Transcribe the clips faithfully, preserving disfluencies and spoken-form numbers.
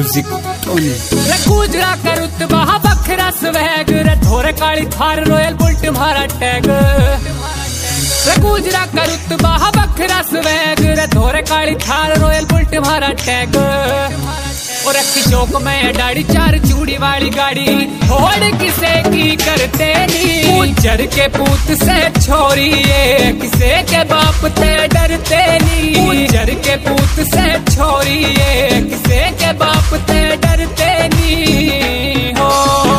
Music Tony गुजरा कर उतबा बखरा स्वैग रे थोरे काली थार रॉयल बुल्ट मारा टैग गुजरा कर उतबा बखरा स्वैग रे थोरे काली थार रॉयल बुल्ट मारा टैग और रखी चौक में डाड़ी चार चूड़ी वाली गाड़ी होड़ किसे की करते नी गुजर के पूत से छोरी ये किसे के बाप ते डरते नी गुजर के पूत से छोरी ये किसे के बाप ते डरते नी हो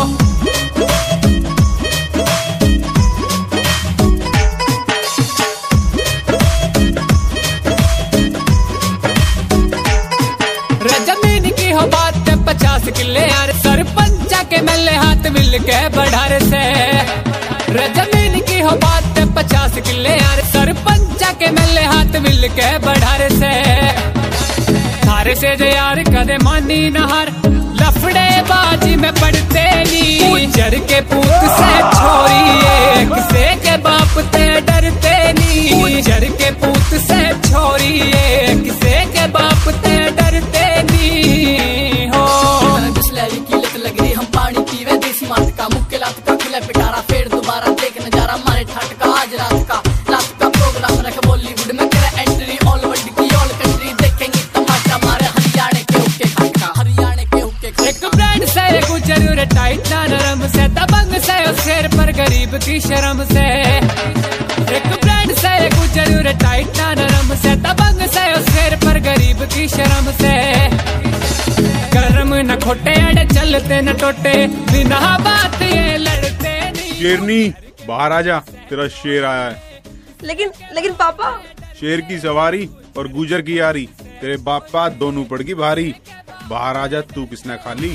जमीन की हो बात पचास किले यार सरपंचा के मिले हाथ मिल के बढ़ार से जमीन की हो बात पचास किले यार सरपंचा के मिले हाथ मिल के बढ़ार से थारे से जो यार कदे मानी नहर लफड़े बाजी में पड़ते नी गुजर के पूत से छोरी ये किसे के बाप ते डरते नी गुजर के पूत से छोरी ये किसे के बाप ते डरते नी हो बिस्लरी की लत लग रही हम पानी पीवे देसी मात का मुक्के लात का खुले पिटारा फिर दोबारा देख नजारा मारे ठाट का आज रात का रात का प्रोग्राम रख बॉलीवुड में करे एंट्री ऑल वर्ल्ड की ऑल कंट्री देखेंगे तमाशा मारे हरियाणा के हुक्के खाटका हरियाणा के हुक्के एक ब्रांड से गुजर रे टाइट ना नरम से दबंग से शेर पर गरीब की शर्म से एक ब्रांड से गुजर रे टाइट ना नरम से दबंग से शेर पर गरीब की शर्म से कर्म न खोटे अड़े चलते न टोटे बिना बात ये लड़ते नहीं। शेरनी बाहर आ जा, तेरा शेर आया है। लेकिन लेकिन पापा शेर की सवारी और गुजर की यारी तेरे बापा दोनों पड़गी भारी। बाहर आ जा, तू किसने खाली।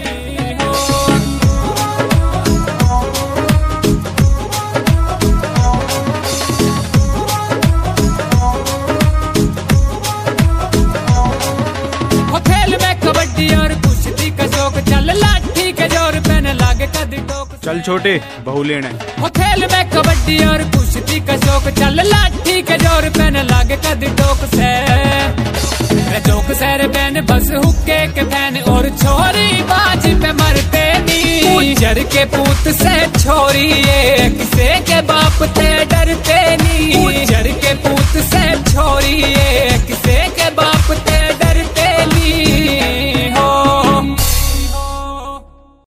और कुश्ती का शौक चल लाठी के जोर पे न लागे कदी टोक चल छोटे बहु लेने हो खेल में कबड्डी और कुश्ती का शौक चल लाठी के जोर पे न लागे कदी टोक से रे चौक से रे बैन बस हुक्के के फैन और छोरी बाजी पे मरते नी गुजर के पूत से छोरी ये किसे के बाप ते डरते नी गुजर के पूत से छोरी ये किसे